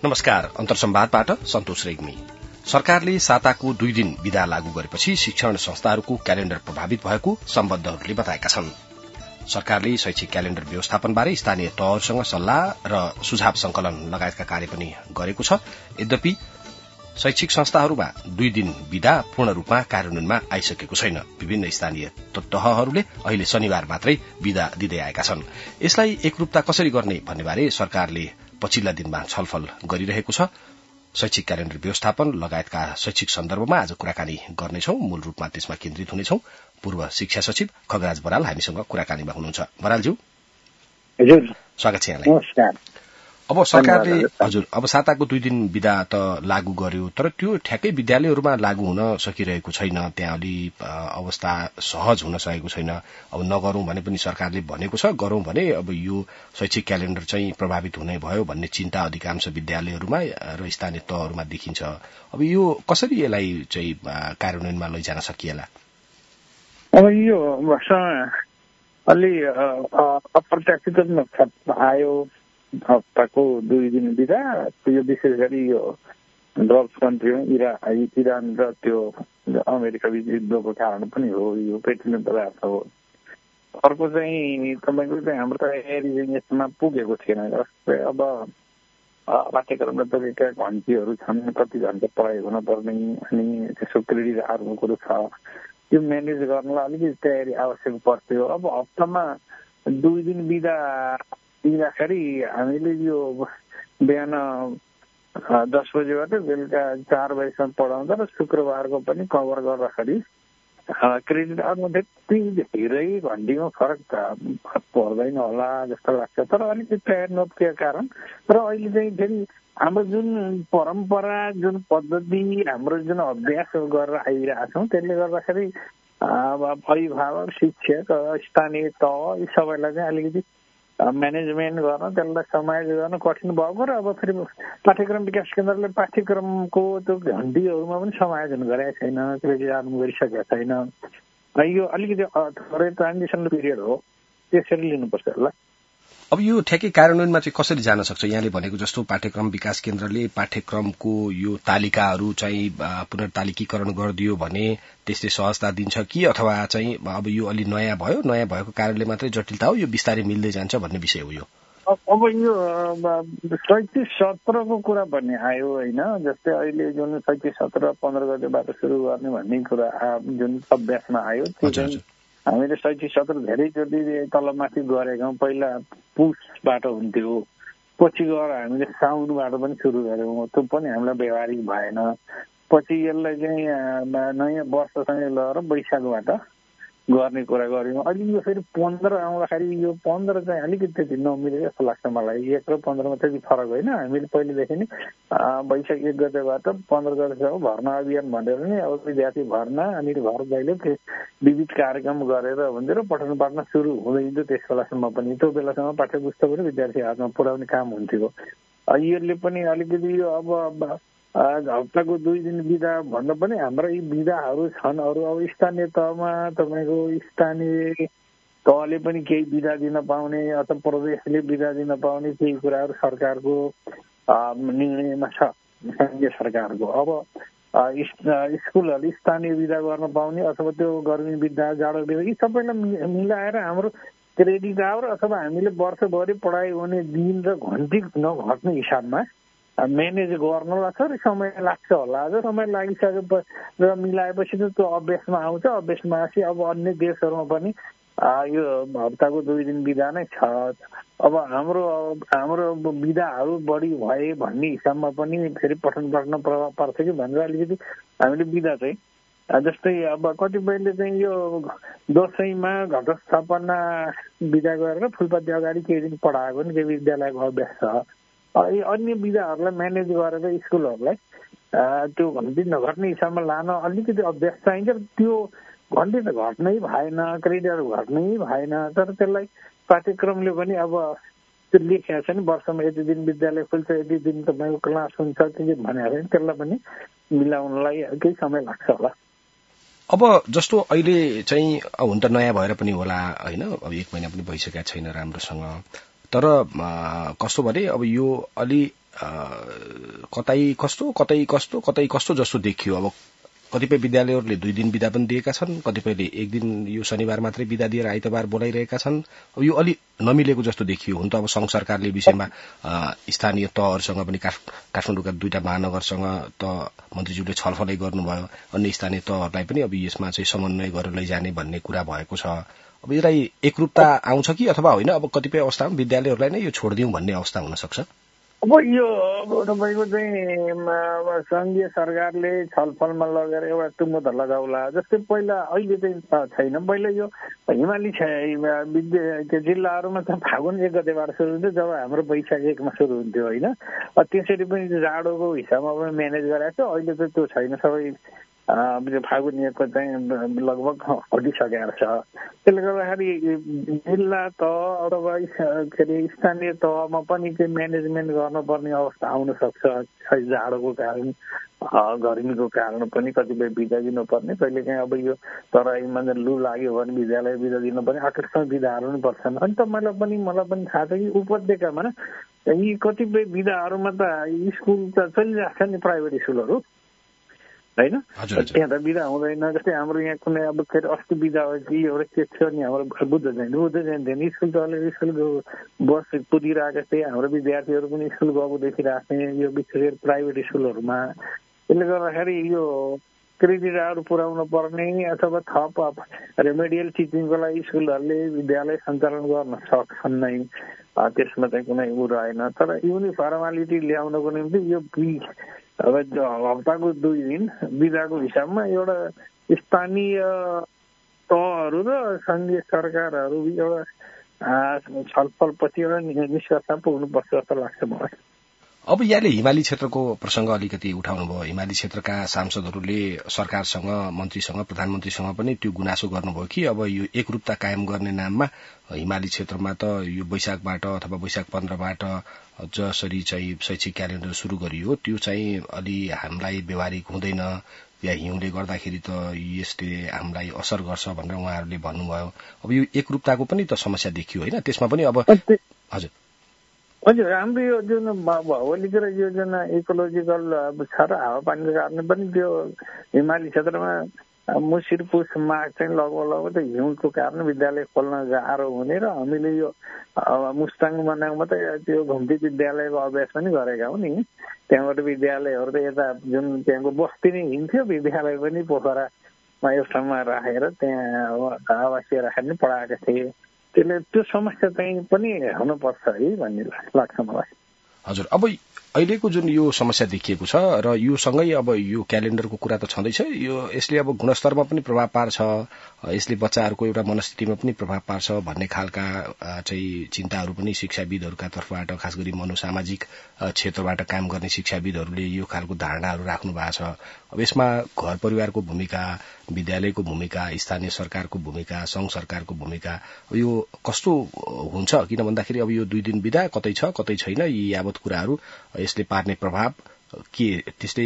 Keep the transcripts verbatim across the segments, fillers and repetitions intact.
नमस्कार, अन्तर्संवादबाट सन्तोष रेग्मी। सरकारले साताको दुई दिन विदा लागू गरेपछि शिक्षण संस्थाहरूको क्यालेण्डर प्रभावित भएको सम्बद्धहरूले बताएका छन्। सरकारले शैक्षिक क्यालेण्डर व्यवस्थापनबारे स्थानीय तहहरूसँग सल्लाह र सुझाव संकलन लगायतका कार्य पनि गरेको छ। यद्यपि शैक्षिक संस्थाहरूमा दुई दिन विदा पूर्ण रूपमा कार्यान्वयनमा आइसकेको छैन। विभिन्न स्थानीय तहहरूले अहिले शनिबार मात्रै विदा दिँदै आएका छन्। यसलाई एकरूपता कसरी गर्ने भन्नेबारे सरकारले पछिल्ला दिनमा छलफल गरिरहेको छ। शैक्षिक क्यालेण्डर व्यवस्थापन लगायतका शैक्षिक सन्दर्भमा आज कुराकानी गर्नेछौं। मूल रूपमा त्यसमा केन्द्रित हुनेछौं। पूर्व शिक्षा सचिव खगराज बराल हामीसँग कुराकानीमा हुनुहुन्छ। बरालज्यू, हजुर, स्वागत छ यहाँलाई। नमस्कार। अब सरकारले हजुर अब साताको दुई दिन विदा त लागू गर्यो, तर त्यो ठ्याक्कै विद्यालयहरूमा लागू हुन सकिरहेको छैन। त्यहाँ अलि अवस्था सहज हुन सकेको छैन। अब नगरौं भने पनि सरकारले भनेको छ, गरौं भने अब यो शैक्षिक क्यालेण्डर चाहिँ प्रभावित हुने भयो भन्ने चिन्ता अधिकांश विद्यालयहरूमा र स्थानीय तहहरूमा देखिन्छ। अब यो कसरी यसलाई चाहिँ कार्यान्वयनमा लैजान सकिएला? अब यो अलि अप्रत्याशित आयो। हप्ताको दुई दिन बिदा, यो विशेष गरी यो ड्रग्स कन्ट्रीमा इरा इरान र त्यो अमेरिका बीच युद्धको कारण पनि हो। यो पेट्रोलियम पदार्थ हो। अर्को चाहिँ तपाईँको चाहिँ हाम्रो तयारी चाहिँ यसमा पुगेको थिएन। जस्तै अब पाठ्यक्रममा तपाईँका घन्टीहरू छन्, कति घन्टा पढाइ हुनुपर्ने, अनि त्यसको क्रेडिट हार्ने कुरो छ। त्यो म्यानेज गर्नलाई अलिकति तयारी आवश्यक पर्थ्यो। अब हप्तामा दुई दिन बिदा दिँदाखेरि हामीले यो बिहान दस बजेबाट बेलुका चार बजीसम्म पढाउँदा र शुक्रबारको पनि कभर गर्दाखेरि क्रेडिट आउनु त्यति धेरै घन्टीमा फरक त पर्दैन होला जस्तो लाग्छ। तर अलिकति तयार नपुगेको कारण र अहिले चाहिँ फेरि हाम्रो जुन परम्परा, जुन पद्धति, हाम्रो जुन अभ्यास गरेर आइरहेछौँ, त्यसले गर्दाखेरि अभिभावक, शिक्षक, स्थानीय तह यी सबैलाई चाहिँ अलिकति म्यानेजमेन्ट गर्न, त्यसलाई समायोजन गर्न कठिन भएको र अब फेरि पाठ्यक्रम विकास केन्द्रले पाठ्यक्रमको त्यो घन्टीहरूमा पनि समायोजन गरेको छैन, क्रेडिट आर्न गरिसकेको छैन। यो अलिकति थोरै ट्रान्जिसन पिरियड हो, त्यसरी लिनुपर्छ होला। अब यो ठ्याक्कै कार्यान्वयनमा चाहिँ कसरी जान सक्छ? यहाँले भनेको जस्तो पाठ्यक्रम विकास केन्द्रले पाठ्यक्रमको यो तालिकाहरू चाहिँ पुनर्तालिकीकरण गरिदियो भने त्यसले सहजता दिन्छ कि, अथवा चाहिँ अब यो अलि नयाँ भयो, नयाँ भएको कारणले मात्रै जटिलता हो, यो बिस्तारै मिल्दै जान्छ भन्ने विषय हो यो? अब यो शैक्षिक सत्रको कुरा भन्ने आयो होइन। जस्तै अहिले जुन शैक्षिक सत्र पन्ध्र गतेबाट सुरु गर्ने भन्ने कुरा जुन अभ्यासमा आयो, त्यो चाहिँ हामीले शैक्षिक सत्र धेरैचोटि तलमाथि गरेका। पहिला पुसबाट हुन्थ्यो, पछि गएर हामीले साउनबाट पनि सुरु गऱ्यौँ, त्यो पनि हामीलाई व्यवहारिक भएन। पछि यसलाई चाहिँ नयाँ वर्षसँगै लगेर वैशाखबाट गर्ने कुरा गऱ्यौँ। अहिले यो फेरि पन्ध्र आउँदाखेरि यो पन्ध्र चाहिँ अलिकति त्यति नमिले जस्तो लाग्छ मलाई। एक र पन्ध्रमा त्यति फरक होइन। हामीले पहिलेदेखि नै वैशाख एक गतेबाट पन्ध्र गतेसम्म भर्ना अभियान भनेर नै अब विद्यार्थी भर्ना अनि घर गइले विविध कार्यक्रम गरेर भनेर पठन पाठन सुरु हुँदैन्थ्यो। त्यस बेलासम्म पनि त्यो बेलासम्म पाठ्य पुस्तकहरू विद्यार्थी हातमा पुर्याउने काम हुन्थ्यो। यसले पनि अलिकति यो अब हप्ताको दुई दिन बिदा भन्दा पनि हाम्रा यी बिदाहरू छन्। अरू अब स्थानीय तहमा तपाईँको स्थानीय तहले पनि केही बिदा दिन पाउने अथवा प्रदेशले बिदा दिन पाउने केही कुराहरू सरकारको निर्णयमा छ, सङ्घीय सरकारको। अब स्कुलहरूले स्थानीय बिदा गर्न पाउने अथवा त्यो गर्मी बिदा, जाडो बिदा, यी सबैलाई मिलाएर हाम्रो क्रेडिट आवर अथवा हामीले वर्षभरि पढाइ हुने दिन र घन्टी नघट्ने हिसाबमा म्यानेज गर्नलाई थोरै समय लाग्छ होला। अझ समय लागिसके र मिलाएपछि त त्यो अभ्यासमा आउँछ। अभ्यासमा आएपछि अब अन्य देशहरूमा पनि यो हप्ताको दुई दिन बिदा नै छ। अब हाम्रो हाम्रो बिदाहरू बढी भए भन्ने हिसाबमा पनि फेरि पठन पाठन प्रभाव पर्छ कि भनेर अलिकति हामीले बिदा चाहिँ जस्तै अब कतिपयले चाहिँ यो दसैँमा घटस्थापना बिदा गरेर फुलपाती अगाडि केही दिन पढाएको नि केही विद्यालयको अभ्यास छ। अन्य विधाहरूलाई म्यानेज गरेर स्कुलहरूलाई त्यो घन्टी नघट्ने हिसाबमा लान अलिकति अभ्यास चाहिन्छ। त्यो घन्टी त घट्नै भएन, क्रेडिटहरू घट्नै भएन, तर त्यसलाई पाठ्यक्रमले पनि अब त्यो लेखेको छ नि वर्षमा यति दिन विद्यालय खुल्छ, यति दिन तपाईँको क्लास हुन्छ, त्यो भनेर त्यसलाई पनि मिलाउनलाई केही समय लाग्छ होला। अब जस्तो अहिले चाहिँ हुन त नयाँ भएर पनि होला होइन, अब एक महिना पनि भइसकेको छैन राम्रोसँग, तर कस्तो भने अब यो अलि कतै कस्तो कतै कस्तो कतै कस्तो जस्तो देखियो। अब कतिपय विद्यालयहरूले दुई दिन बिदा पनि दिएका छन्, कतिपयले एक दिन यो शनिबार मात्रै बिदा दिएर आइतबार बोलाइरहेका छन्। अब यो अलि नमिलेको जस्तो देखियो। हुन त अब संघ सरकारले विषयमा स्थानीय तहहरूसँग पनि काठमाडौँका दुईटा महानगरसँग त मन्त्रीज्यूले छलफलै गर्नुभयो, अन्य स्थानीय तहहरूलाई पनि अब यसमा चाहिँ समन्वय गरेर लैजाने भन्ने कुरा भएको छ। अब यसलाई एकरूपता आउँछ कि अथवा होइन, अब कतिपय अवस्थामा विद्यालयहरूलाई नै यो छोडिदिउँ भन्ने अवस्था हुन सक्छ। अब यो अब तपाईँको चाहिँ संघीय सरकारले छलफलमा लगेर एउटा टुङ्गो त लगाउला। जस्तै पहिला अहिले चाहिँ छैन, पहिला यो हिमाली विद्या जिल्लाहरूमा त फागुन एक गतेबाट सुरु हुन्थ्यो, जब हाम्रो वैशाख एकमा सुरु हुन्थ्यो होइन। त्यसरी पनि जाडोको हिसाबमा पनि म्यानेज गराएको छ। अहिले चाहिँ त्यो छैन, सबै फागुन एकको चाहिँ लगभग हटिसकेको छ। त्यसले गर्दाखेरि जिल्ला तह अथवा के अरे स्थानीय तहमा पनि चाहिँ म्यानेजमेन्ट गर्नुपर्ने अवस्था आउन सक्छ। जाडोको कारण, गर्मीको कारण पनि कतिपय बिदा दिनुपर्ने, कहिले काहीँ अब यो तराईमा लु लाग्यो भने विद्यालय बिदा दिनुपर्ने, आकस्मिक बिदाहरू पनि पर्छन्। अनि त मलाई पनि मलाई पनि थाहा छ कि उपत्यकामा यी कतिपय बिदाहरूमा त स्कुल त चलिरहेको छ नि, प्राइभेट स्कुलहरू होइन, त्यहाँ त बिदा हुँदैन। जस्तै हाम्रो यहाँ कुनै अब के अरे अस्ति बिदा हो कि एउटा के थियो नि, हाम्रो बुद्ध जयन्ती बुद्ध जयन्ती स्कुल त अलि स्कुलको बस कुदिरहेको थिए, हाम्रो विद्यार्थीहरू पनि स्कुल गएको देखिरहेको थिएँ यो विशेष गरी प्राइभेट स्कुलहरूमा। त्यसले गर्दाखेरि यो क्रेडिटहरू पुर्याउनु पर्ने अथवा थप रेमेडियल टिचिङको लागि स्कुलहरूले विद्यालय सञ्चालन गर्न सक्छन् नै, त्यसमा चाहिँ कुनै उ रहेन। तर युनिफर्मालिटी ल्याउनको निम्ति यो अब हप्ताको दुई दिन बिदाको हिसाबमा एउटा स्थानीय तहहरू र सङ्घीय सरकारहरू एउटा छलफलपछि एउटा निष्कर्षमा पुग्नुपर्छ जस्तो लाग्छ मलाई। अब यहाँले हिमाली क्षेत्रको प्रसंग अलिकति उठाउनु भयो। हिमाली क्षेत्रका सांसदहरूले सरकारसँग, मन्त्रीसँग, प्रधानमन्त्रीसँग पनि त्यो गुनासो गर्नुभयो कि अब यो एकरूपता कायम गर्ने नाममा हिमाली क्षेत्रमा त यो वैशाखबाट अथवा वैशाख पन्ध्रबाट जसरी चाहिँ शैक्षिक क्यालेण्डर शुरू गरियो त्यो चाहिँ अलि हामीलाई व्यवहारिक हुँदैन, या हिउँले गर्दाखेरि त यसले हामीलाई असर गर्छ भनेर उहाँहरूले भन्नुभयो। अब यो एकरूपताको पनि त समस्या देखियो होइन, त्यसमा पनि अब हजुर हजुर हाम्रो यो जुन भौगोलिक र यो जुन इकोलोजिकल छ र हावापानीको कारणले पनि त्यो हिमाली क्षेत्रमा मुसिर पुस माघ चाहिँ लगभग लगभग त हिउँको कारण विद्यालय खोल्न गाह्रो हुने र हामीले यो मुस्ताङ मनाङमा त त्यो घुम्ती विद्यालयको अभ्यास पनि गरेका हौ नि। त्यहाँबाट विद्यालयहरू त यता जुन त्यहाँको बस्ती नै हिँड्थ्यो, विद्यालय पनि पोखरामा एउटामा राखेर त्यहाँ आवासीय राखेर नै पढाएका थिए। त्यसले त्यो समस्या चाहिँ पनि हुनुपर्छ है भन्ने लाग्छ मलाई। हजुर, अब अहिलेको जुन यो समस्या देखिएको छ र यो सँगै अब यो क्यालेण्डरको कुरा त छँदैछ, यो यसले अब गुणस्तरमा पनि प्रभाव पार्छ, यसले बच्चाहरूको एउटा मनस्थितिमा पनि प्रभाव पार्छ भन्ने खालका चाहिँ चिन्ताहरू पनि शिक्षाविदहरूका तर्फबाट, खास गरी मनोसामाजिक क्षेत्रबाट काम गर्ने शिक्षाविदहरूले यो खालको धारणाहरू राख्नु भएको छ। अब यसमा घर परिवारको भूमिका, विद्यालयको भूमिका, स्थानीय सरकारको भूमिका, संघ सरकारको भूमिका यो कस्तो हुन्छ, किन भन्दाखेरि अब यो दुई दिन बिदा कतै छ कतै छैन, यी यावत कुराहरू यसले पार्ने प्रभाव के त्यसले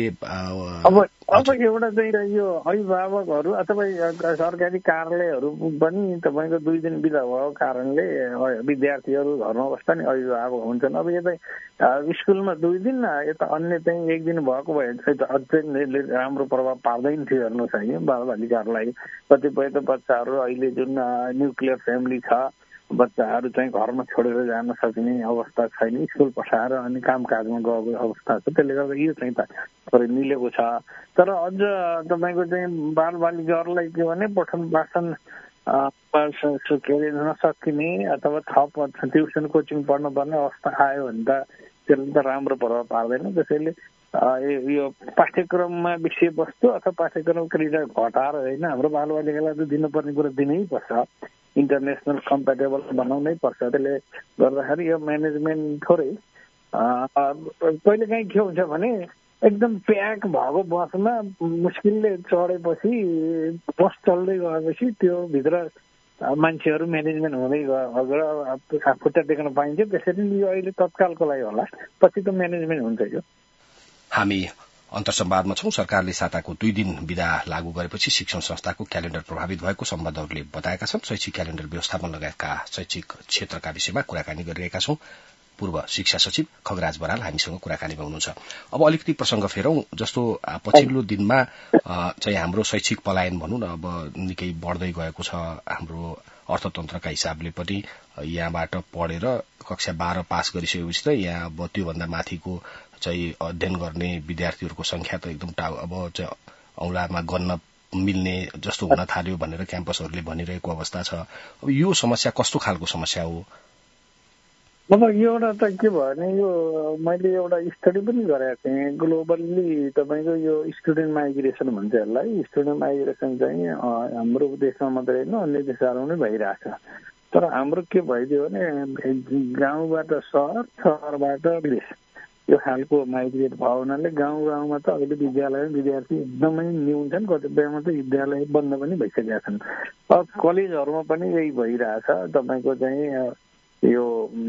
अब अब एउटा चाहिँ यो अभिभावकहरू अथवा सरकारी कार्यालयहरू पनि तपाईँको दुई दिन बिदा भएको कारणले विद्यार्थीहरू घरमा बस्दा नि अभिभावक हुन्छन्। अब यता स्कुलमा दुई दिन, यता अन्य चाहिँ एक दिन भएको भए चाहिँ त अझै राम्रो प्रभाव पार्दैन थियो हेर्नुहोस् है बालबालिकाहरूलाई। कतिपय त बच्चाहरू अहिले जुन न्युक्लियर फ्यामिली छ, बच्चाहरू चाहिँ घरमा छोडेर जान सक्ने अवस्था छैन, स्कुल पठाएर अनि कामकाजमा गएको अवस्था छ। त्यसले गर्दा यो चाहिँ थोरै मिलेको छ। तर अझ तपाईँको चाहिँ बालबालिकाहरूलाई के भने पठन पाठन के अरे नसकिने अथवा थप ट्युसन कोचिङ पढ्नुपर्ने अवस्था आयो भने त त्यसले त राम्रो प्रभाव पार्दैन। त्यसैले यो पाठ्यक्रममा विषयवस्तु अथवा पाठ्यक्रम क्रिया घटाएर होइन, हाम्रो बालबालिकालाई त दिनुपर्ने कुरा दिनै पर्छ, इन्टरनेसनल कम्प्याटेबल बनाउनै पर्छ। त्यसले गर्दाखेरि यो म्यानेजमेन्ट थोरै कहिले काहीँ के हुन्छ भने एकदम प्याक भएको बसमा मुस्किलले चढेपछि बस चल्दै गएपछि त्यो भित्र मान्छेहरू म्यानेजमेन्ट हुँदै गएर खुट्टा टेक्न पाइन्छ। त्यसरी यो अहिले तत्कालको लागि होला, पछि त म्यानेजमेन्ट हुन्छ। यो हामी अन्तर्संवादमा छौं। सरकारले साताको दुई दिन बिदा लागू गरेपछि शिक्षण संस्थाको क्यालेण्डर प्रभावित भएको संवाददाताहरूले बताएका छन्। शैक्षिक क्यालेण्डर व्यवस्थापन लगायतका शैक्षिक क्षेत्रका विषयमा कुराकानी गरिरहेका छौं। पूर्व शिक्षा सचिव खगराज बराल हामीसँग कुराकानीमा हुनुहुन्छ। अब अलिकति प्रसंग फेरौं, जस्तो पछिल्लो दिनमा चाहिँ हाम्रो शैक्षिक पलायन भनौं न अब निकै बढ्दै गएको छ। हाम्रो अर्थतन्त्रका हिसाबले पनि यहाँबाट पढेर कक्षा बाह्र पास गरिसकेपछि त यहाँ अब त्योभन्दा माथिको चाहिँ अध्ययन गर्ने विद्यार्थीहरूको संख्या त एकदम टाउ अब चाहिँ औंलामा गन्न मिल्ने जस्तो हुन थाल्यो भनेर क्याम्पसहरूले भनिरहेको अवस्था छ। अब यो समस्या कस्तो खालको समस्या हो? अब यो एउटा त के भयो भने यो मैले एउटा स्टडी पनि गरेको थिएँ ग्लोबल्ली। तपाईँको यो स्टुडेन्ट माइग्रेसन भन्छ यसलाई। स्टुडेन्ट माइग्रेसन चाहिँ हाम्रो देशमा मात्रै होइन अन्य देशहरूमा पनि भइरहेछ। तर हाम्रो के भइदियो भने गाउँबाट सहर, सहरबाट विदेश यो खालको माइग्रेट भयो हुनाले गाउँ गाउँमा त अहिले विद्यालय विद्यार्थी एकदमै न्यून छन्। कतिपयमा त विद्यालय बन्द पनि भइसकेका छन्। अब कलेजहरूमा पनि यही भइरहेछ। तपाईँको चाहिँ यो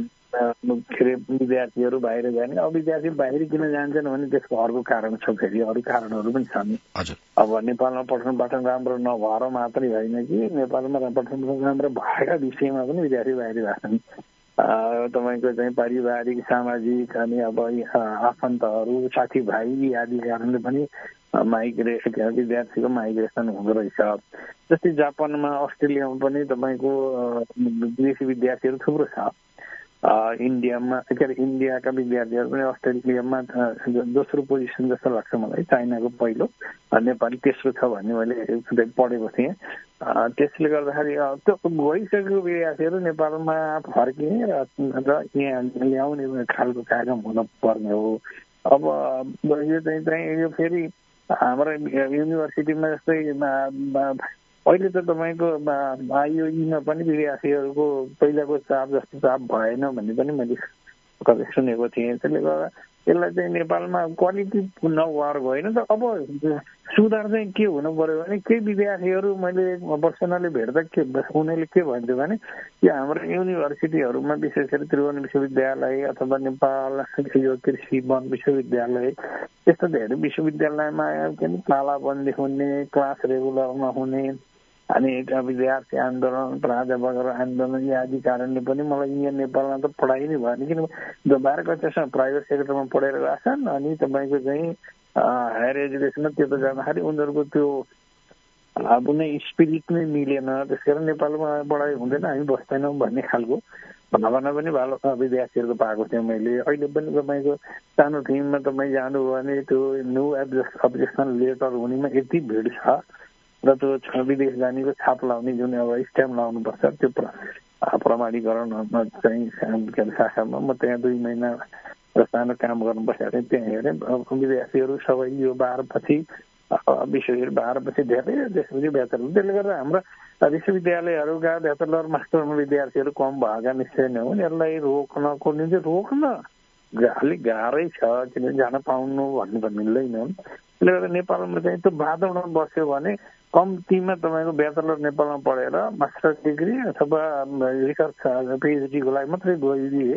के अरे विद्यार्थीहरू बाहिर जाने। अब विद्यार्थी बाहिर किन जान्छन् भने त्यसको अर्को कारण छ, फेरि अरू कारणहरू पनि छन्। अब नेपालमा पठन पाठन राम्रो नभएर मात्रै होइन कि नेपालमा पठन पाठन राम्रो भएका विषयमा पनि विद्यार्थी बाहिर जान्छन्। तपाईँको चाहिँ पारिवारिक सामाजिक अनि अब आफन्तहरू साथीभाइ आदि कारणले पनि माइग्रेसन विद्यार्थीको माइग्रेसन हुँदो रहेछ। जस्तै जापानमा अस्ट्रेलियामा पनि तपाईँको विदेशी विद्यार्थीहरू थुप्रो छ। इन्डियामा के अरे इन्डियाका विद्यार्थीहरू पनि अस्ट्रेलियामा दोस्रो पोजिसन जस्तो लाग्छ मलाई। चाइनाको पहिलो, नेपाल तेस्रो छ भन्ने मैले पढेको थिएँ। त्यसले गर्दाखेरि त्यो गइसकेको विद्यार्थीहरू नेपालमा फर्किने र यहाँ ल्याउने खालको कार्यक्रम हुन पर्ने हो। अब यो चाहिँ चाहिँ यो फेरि हाम्रो युनिभर्सिटीमा जस्तै अहिले त तपाईँको आइओईमा पनि विद्यार्थीहरूको पहिलाको चाप जस्तो चाप भएन भन्ने पनि मैले कतै सुनेको थिएँ। त्यसले गर्दा यसलाई चाहिँ नेपालमा क्वालिटी नभएर गएन त। अब सुधार चाहिँ के हुनु पर्यो भने केही विद्यार्थीहरू मैले पर्सनली भेट्दा के उनीहरूले के भन्थ्यो भने यो हाम्रो युनिभर्सिटीहरूमा विशेष गरी त्रिभुवन विश्वविद्यालय अथवा नेपाल यो कृषि वन विश्वविद्यालय यस्तो धेरै विश्वविद्यालयमा के ताला बन्दी हुने, क्लास रेगुलर नहुने अनि विद्यार्थी आन्दोलन, प्राध्यापकहरू आन्दोलन आदि कारणले पनि मलाई यहाँ नेपालमा त पढाइ नै भएन। किन बाह्र कक्षासम्म प्राइभेट सेक्टरमा पढेर गएछन् अनि तपाईँको चाहिँ हायर एजुकेसनमा त्यो जाँदाखेरि उनीहरूको त्यो कुनै स्पिरिट नै मिलेन। त्यस कारण नेपालमा पढाइ हुँदैन, हामी बस्दैनौँ भन्ने खालको भावना पनि बाल विद्यार्थीहरूको पाएको थिएँ मैले। अहिले पनि तपाईँको सानो टिममा तपाईँ जानुभयो भने त्यो नो अब्जेक्सन लेटर हुनेमा यति भिड छ र त्यो विदेश जानेको छाप लाउने जुन अब स्ट्याम्प लाउनुपर्छ त्यो प्रमाणीकरण चाहिँ शाखामा म त्यहाँ दुई महिना र सानो काम गर्नु बसेको थिएँ। त्यहाँ हेरेँ विद्यार्थीहरू सबै यो बाह्रपछि विश्वविद्यालय बाह्रपछि धेरै त्यसपछि ब्याचलर। त्यसले गर्दा हाम्रा विश्वविद्यालयहरूका ब्याचलर मास्टरमा विद्यार्थीहरू कम भएका निश्चय नै हुन्। यसलाई रोक्नको निम्ति रोक्न अलिक गाह्रै छ किनभने जान पाउनु भन्नु त मिल्दैन। त्यसले गर्दा नेपालमा चाहिँ त्यो बाधोमा बस्यो भने कम्तीमा तपाईँको ब्याचलर नेपालमा पढेर मास्टर डिग्री अथवा रिसर्च पिएचडीको लागि मात्रै गइदिए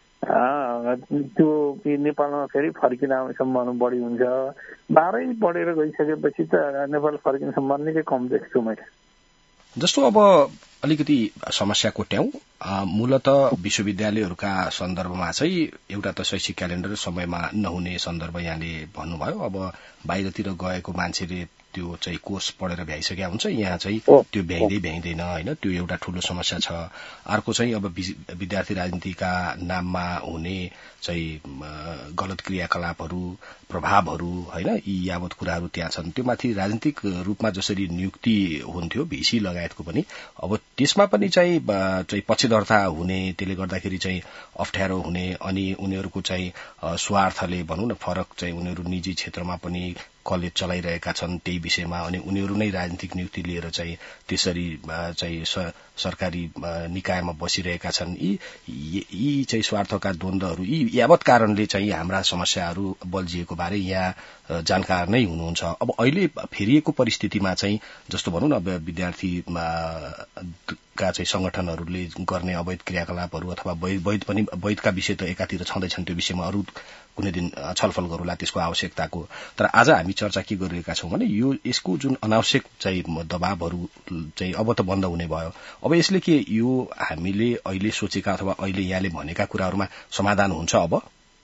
त्यो नेपालमा फेरि फर्किन आउने सम्भावना बढी हुन्छ। बाह्रै पढेर गइसकेपछि त नेपाल फर्किने सम्भावना निकै कम देख्छु मैले। जस्तो अब अलिकति समस्या कोट्याउँ, मूलत विश्वविद्यालयहरूका सन्दर्भमा चाहिँ एउटा त शैक्षिक क्यालेण्डर समयमा नहुने सन्दर्भ यहाँले भन्नुभयो। अब बाहिरतिर गएको मान्छेले त्यो चाहिँ कोर्स पढेर भ्याइसकेका हुन्छ, यहाँ चाहिँ त्यो भ्याइँदै भ्याइँदैन होइन, त्यो एउटा ठूलो समस्या छ। अर्को चाहिँ अब विद्यार्थी राजनीतिका नाममा हुने चाहिँ गलत क्रियाकलापहरू प्रभावहरू होइन, यी यावत कुराहरू त्यहाँ छन्। त्यो माथि राजनीतिक रूपमा जसरी नियुक्ति हुन्थ्यो भिसी लगायतको पनि अब त्यसमा पनि चाहिँ चाहिँ पक्षधरता हुने, त्यसले गर्दाखेरि चाहिँ अप्ठ्यारो हुने अनि उनीहरूको चाहिँ स्वार्थले भनौँ न फरक चाहिँ उनीहरू निजी क्षेत्रमा पनि कलेज चलाइरहेका छन् त्यही विषयमा अनि उनीहरू नै राजनीतिक नियुक्ति लिएर चाहिँ त्यसरी चाहिँ सरकारी निकायमा बसिरहेका छन्। यी यी चाहिँ स्वार्थका द्वन्द्वहरू यी यावत कारणले चाहिँ हाम्रा समस्याहरू बल्झिएको बारे यहाँ जानकार नै हुनुहुन्छ। अब अहिले फेरिएको परिस्थितिमा चाहिँ जस्तो भनौँ न अब विद्यार्थी का चाहिँ संगठनहरूले गर्ने अवैध क्रियाकलापहरू अथवा वैध पनि वैधका विषय त एकातिर छँदैछन्, त्यो विषयमा अरू कुनै दिन छलफल गरौँला त्यसको आवश्यकताको। तर आज हामी चर्चा के गरिरहेका छौँ भने यो यसको जुन अनावश्यक चाहिँ दबावहरू चाहिँ अब त बन्द हुने भयो। अब यसले के यो हामीले अहिले सोचेका अथवा अहिले यहाँले भनेका कुराहरूमा समाधान हुन्छ? अब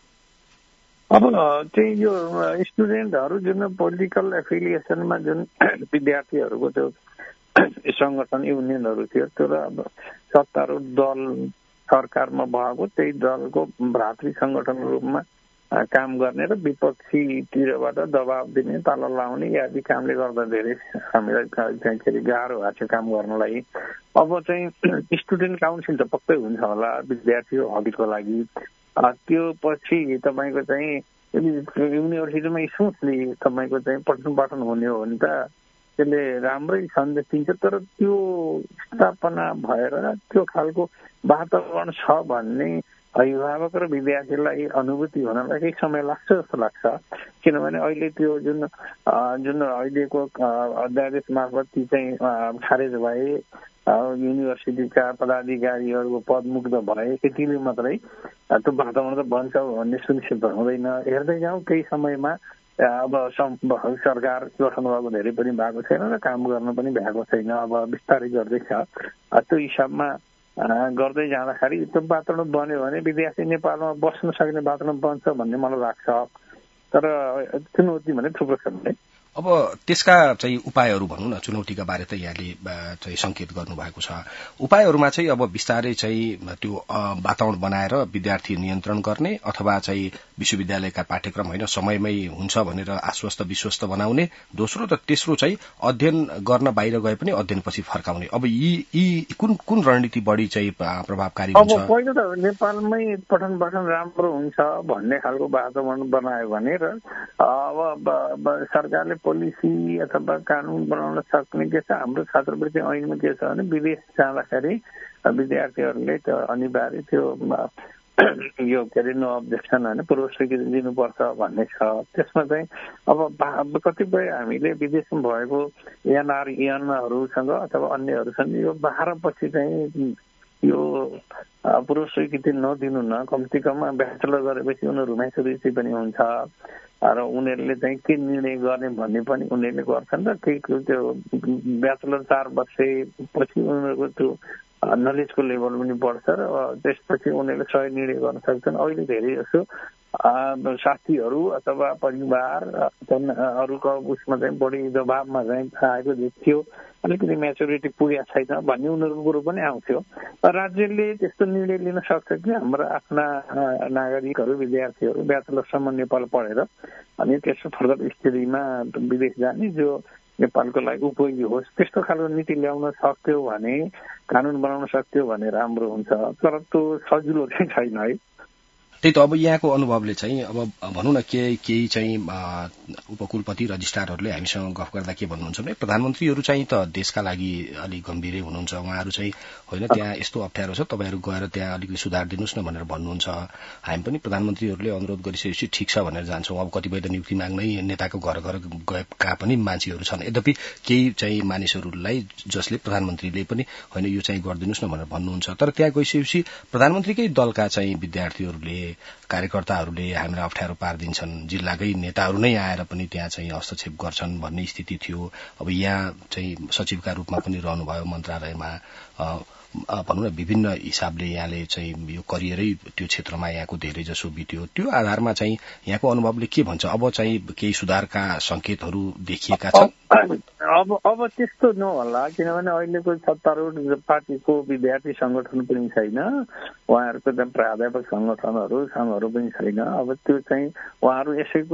अब चाहिँ यो स्टुडेन्टहरू जुन पोलिटिकल एफिलिएसनमा जुन विद्यार्थीहरूको त्यो संगठन युनियनहरू थियो, त्यो र अब सत्तारूढ दल सरकारमा भएको त्यही दलको भ्रातृ संगठन रूपमा काम गर्ने र विपक्षीतिरबाट दबाव दिने, तल लाउने आदि कामले गर्दा धेरै हामीलाई चाहिँ गाह्रो भएको छ काम गर्नलाई। अब चाहिँ स्टुडेन्ट काउन्सिल त पक्कै हुन्छ होला विद्यार्थीको हकको लागि। त्यो पछि तपाईँको चाहिँ युनिभर्सिटीमा स्मुथली तपाईँको चाहिँ पठन पाठन हुने हो भने त त्यसले राम्रै सन्देश दिन्छ। तर त्यो स्थापना भएर त्यो खालको वातावरण छ भन्ने अभिभावक र विद्यार्थीलाई अनुभूति हुनलाई केही समय लाग्छ जस्तो लाग्छ। किनभने अहिले त्यो जुन जुन अहिलेको अध्यादेश मार्फत ती चाहिँ खारेज भए, युनिभर्सिटीका पदाधिकारीहरूको पदमुक्त भए, त्यतिले मात्रै त्यो वातावरण त बन्छ भन्ने सुनिश्चित हुँदैन। हेर्दै जाउँ केही समयमा अब सरकार गठन भएको धेरै पनि भएको छैन र काम गर्न पनि भएको छैन। अब बिस्तारै गर्दैछ। त्यो हिसाबमा गर्दै जाँदाखेरि त्यो वातावरण बन्यो भने विद्यार्थी नेपालमा बस्न सक्ने वातावरण बन्छ भन्ने मलाई लाग्छ। तर चुनौती भने थुप्रो छ नि। अब त्यसका चाहिँ उपायहरू भनौँ न, चुनौतीका बारे त यहाँले चाहिँ संकेत गर्नुभएको छ। उपायहरूमा चाहिँ अब बिस्तारै चाहिँ त्यो वातावरण बनाएर विद्यार्थी नियन्त्रण गर्ने अथवा चाहिँ विश्वविद्यालयका पाठ्यक्रम होइन समयमै हुन्छ भनेर आश्वस्त विश्वस्त बनाउने, दोस्रो र तेस्रो चाहिँ अध्ययन गर्न बाहिर गए पनि अध्ययनपछि फर्काउने। अब यी यी कुन कुन रणनीति बढी चाहिँ प्रभावकारी हुन्छ? अब पहिलो त नेपालमै पठन पाठन राम्रो हुन्छ भन्ने खालको वातावरण बनायो भने र अब सरकारले पोलिसी अथवा कानून बनाउन सक्ने के छ। हाम्रो छात्रवृत्ति ऐनमा के छ भने विदेश जाँदाखेरि विद्यार्थीहरूले त अनिवार्य त्यो यो के अरे नो अब्जेक्सन होइन पूर्व स्वीकृति दिनुपर्छ भन्ने छ। त्यसमा चाहिँ अब कतिपय हामीले विदेशमा भएको एनआरएनहरूसँग अथवा अन्यहरूसँग यो बाह्र पछि चाहिँ यो पूर्व स्वीकृति नदिनु न, कम्ती कममा ब्याचलर गरेपछि उनीहरू म्याचुरिटी पनि हुन्छ र उनीहरूले चाहिँ के निर्णय गर्ने भन्ने पनि उनीहरूले गर्छन् र केही त्यो ब्याचलर चार वर्षपछि उनीहरूको त्यो नलेजको लेभल पनि बढ्छ र त्यसपछि उनीहरूले सही निर्णय गर्न सक्छन्। अहिले धेरै जसो साथीहरू अथवा परिवार अरूको उसमा चाहिँ बढी दबावमा चाहिँ आएको देखियो, अलिकति म्याचुरिटी पुगेको छैन भन्ने उनीहरूको कुरो पनि आउँथ्यो। राज्यले त्यस्तो निर्णय लिन सक्छ कि हाम्रा आफ्ना नागरिकहरू विद्यार्थीहरू ब्याचलरसम्म नेपाल पढेर अनि त्यसो फर्दर स्टडीमा विदेश जाने जो नेपालको लागि उपयोगी होस्, त्यस्तो खालको नीति ल्याउन सक्थ्यो भने, कानुन बनाउन सक्थ्यो भने राम्रो हुन्छ। तर त्यो सजिलो चाहिँ छैन है। त्यही त अब यहाँको अनुभवले चाहिँ अब भनौँ न के केही चाहिँ उपकुलपति रजिस्ट्रारहरूले हामीसँग गफ गर्दा के भन्नुहुन्छ भने प्रधानमन्त्रीहरू चाहिँ त देशका लागि अलिक गम्भीरै हुनुहुन्छ, उहाँहरू चाहिँ होइन त्यहाँ यस्तो अप्ठ्यारो छ तपाईहरू गएर त्यहाँ अलिकति सुधार दिनुहोस् न भनेर भन्नुहुन्छ। हामी पनि प्रधानमन्त्रीहरूले अनुरोध गरिसकेपछि ठिक छ भनेर जान्छौँ। अब कतिपय त नियुक्ति माग्नै नेताको घर घर गएका पनि मान्छेहरू छन्। यद्यपि केही चाहिँ मानिसहरूलाई जसले प्रधानमन्त्रीले पनि होइन यो चाहिँ गरिदिनुहोस् न भनेर भन्नुहुन्छ। तर त्यहाँ गइसकेपछि प्रधानमन्त्रीकै दलका चाहिँ विद्यार्थीहरूले कार्यकर्ताहरूले हामीलाई अप्ठ्यारो पारिदिन्छन्, जिल्लाकै नेताहरू नै आएर पनि त्यहाँ चाहिँ हस्तक्षेप गर्छन् भन्ने स्थिति थियो। अब यहाँ चाहिँ सचिवका रूपमा पनि रहनुभयो मन्त्रालयमा, भनौँ न विभिन्न हिसाबले यहाँले चाहिँ यो करियरै त्यो क्षेत्रमा यहाँको धेरै जसो बित्यो। त्यो आधारमा चाहिँ यहाँको अनुभवले के भन्छ? अब चाहिँ केही सुधारका संकेतहरू देखिएका छन्? अब अब त्यस्तो नहोला, किनभने अहिलेको सत्तारूढ पार्टीको विद्यार्थी संगठन पनि छैन, उहाँहरूको त प्राध्यापक संगठनहरू संघहरू पनि छैन। अब त्यो चाहिँ उहाँहरू यसैको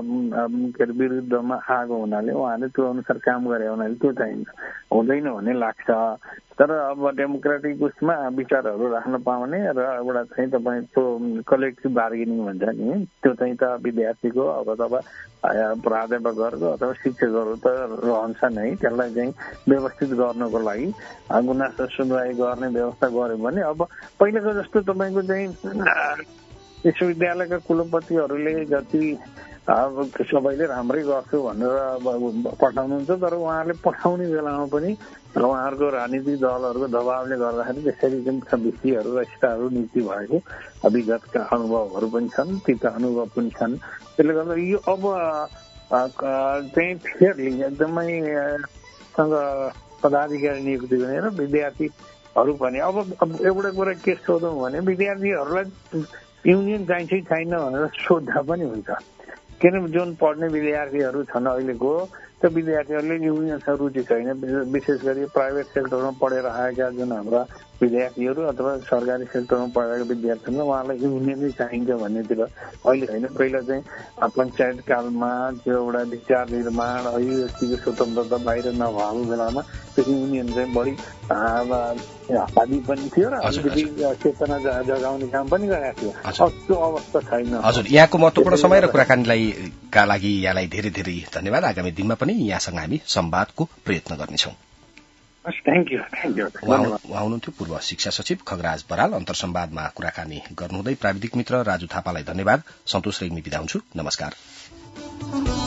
के अरे विरुद्धमा आएको हुनाले उहाँहरूले त्यो अनुसार काम गरे हुनाले त्यो चाहिँ हुँदैन भन्ने लाग्छ। तर अब डेमोक्रेटिक उसमा विचारहरू राख्न पाउने र एउटा चाहिँ तपाईँको कलेक्टिभ बार्गेनिङ भन्छ नि, त्यो चाहिँ त विद्यार्थीको अब तपाईँ प्राध्यापकहरूको अथवा शिक्षकहरू त रहन्छ नै। त्यसलाई चाहिँ व्यवस्थित गर्नको लागि गुनासो सुनवाई गर्ने व्यवस्था गर्यो भने अब पहिलाको जस्तो तपाईँको चाहिँ विश्वविद्यालयका कुलपतिहरूले जति अब सबैले राम्रै गर्छु भनेर पठाउनुहुन्छ, तर उहाँहरूले पठाउने बेलामा पनि उहाँहरूको राजनीतिक दलहरूको दबावले गर्दाखेरि त्यसरी जुन विषयहरू र स्टारहरू नीति भएको विगतका अनुभवहरू पनि छन्, तीका अनुभव पनि छन्। त्यसले गर्दा यो अब चाहिँ फेरि एकदमै पदाधिकारी नियुक्ति गर्ने र विद्यार्थीहरू पनि अब एउटा कुरा के सोधौँ भने विद्यार्थीहरूलाई युनियन चाहिन्छ छैन भनेर सोद्धा पनि हुन्छ, किनभने जुन पढ्ने विद्यार्थीहरू छन् अहिलेको त्यो विद्यार्थीहरूले युनियनसँग रुचि छैन। विशेष गरी प्राइभेट सेक्टरमा पढेर आएका जुन हाम्रा विद्यार्थीहरू अथवा सरकारी सेक्टरमा पढेका विद्यार्थीहरू उहाँलाई युनियनै चाहिन्छ भन्नेतिर अहिले होइन। पहिला चाहिँ पञ्चायत कालमा त्यो एउटा विचार निर्माण अभिव्यक्तिको स्वतन्त्रता बाहिर नभएको बेलामा त्यो युनियन चाहिँ बढी हाबी पनि थियो र अलिकति चेतना जगाउने काम पनि गरेको थियो। अब त्यो अवस्था छैन। हजुर, यहाँको महत्वपूर्ण समय र कुराकानीलाई का लागि यहाँलाई धेरै धेरै धन्यवाद। आगामी दिनमा पनि यहाँसँग हामी संवादको प्रयत्न गर्नेछौँ। Thank you thank you. उहाँ हुनुहुन्थ्यो पूर्व शिक्षा सचिव खगराज बराल। अन्तरसंवादमा कुराकानी गर्नुहुँदै प्राविधिक मित्र राजु थापालाई धन्यवाद। सन्तोष रेग्मी बिदा हुन्छु। नमस्कार।